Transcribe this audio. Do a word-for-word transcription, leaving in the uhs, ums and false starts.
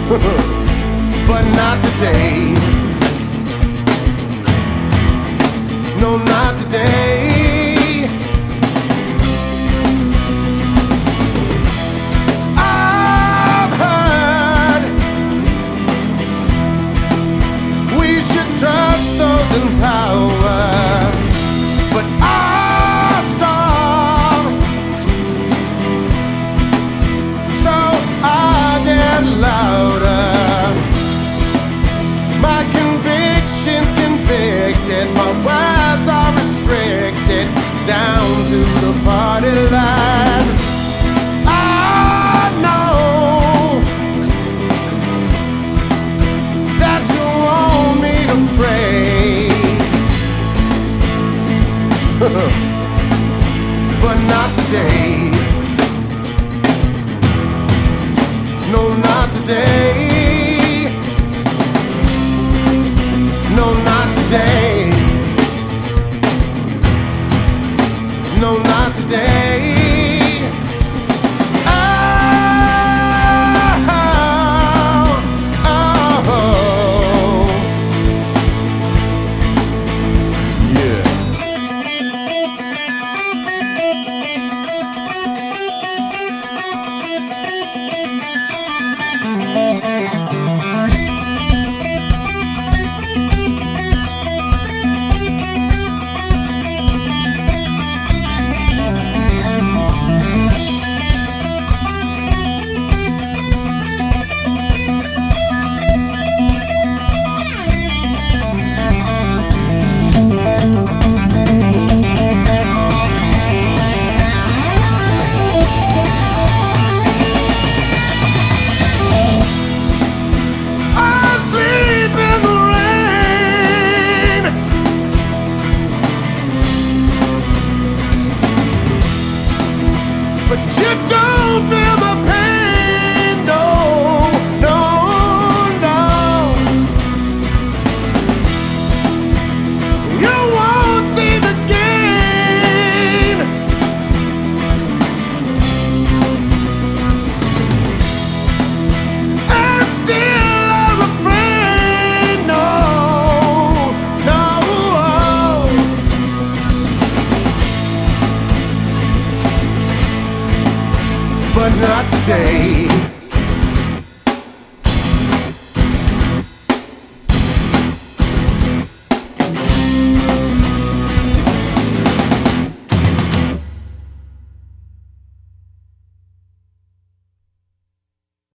but not today. No, not today. I've heard we should trust those in power, but I starve, so I get louder. My convictions convicted, my words are restricted down to the party line. I know that you want me to pray, but not today. No, not today.